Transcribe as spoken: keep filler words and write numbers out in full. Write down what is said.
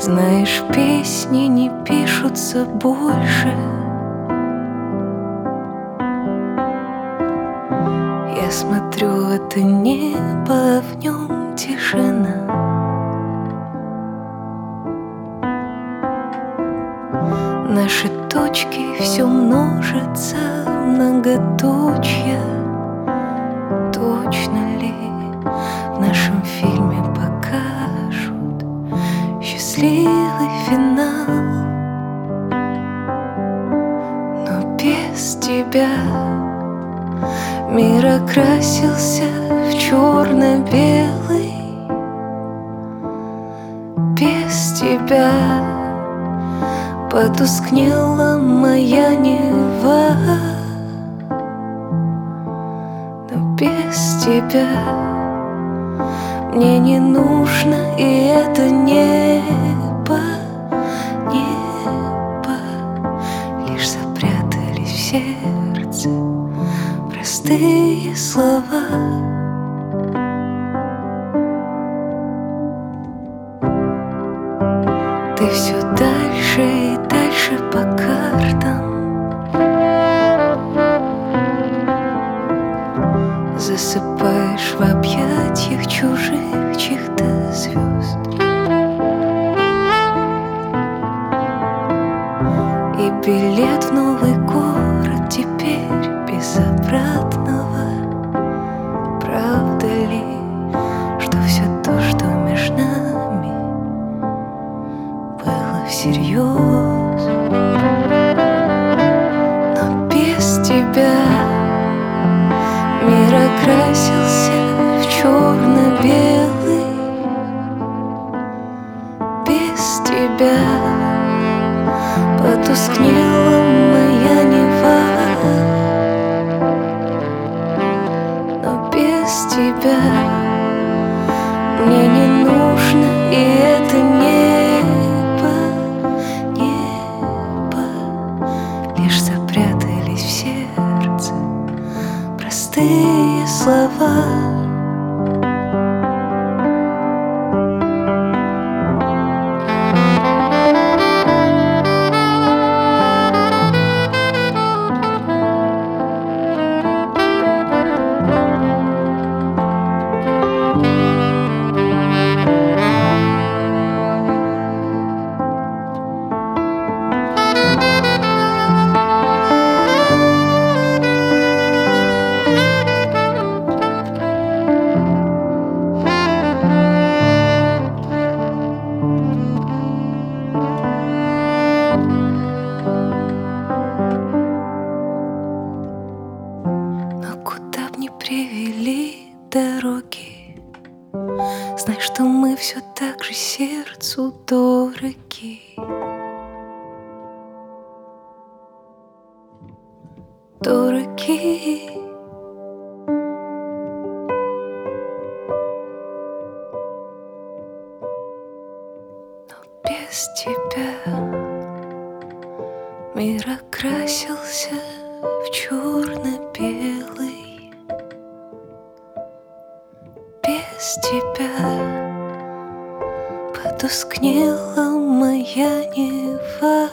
Знаешь, песни не пишутся больше. Я смотрю в это небо, а в нем тишина. Наши точки все множатся, многоточья. Точно ли в нашем фильме покажут счастливый финал? Но без тебя мир окрасился в черно-белый. Без тебя потускнела моя Нева. Но без тебя мне не нужно и это небо, небо. Лишь запрятались в сердце простые слова. Ты все дальше и дальше по картам засыпаешь в объятиях чужих чьих-то звезд. И билет в новый город теперь без обратного. Правда ли, что все то, что между нами, было всерьез? Но без тебя мир окрасился в черно-белый. Без тебя потускнела моя Нева. Но без тебя мне не нужно и это небо, небо. Лишь запрятались в сердце простые слова. Куда б ни привели дороги, знай, что мы все так же сердцу дороги. Дороги. Но без тебя мир окрасился в черно-белый. Без тебя потускнела моя Нева.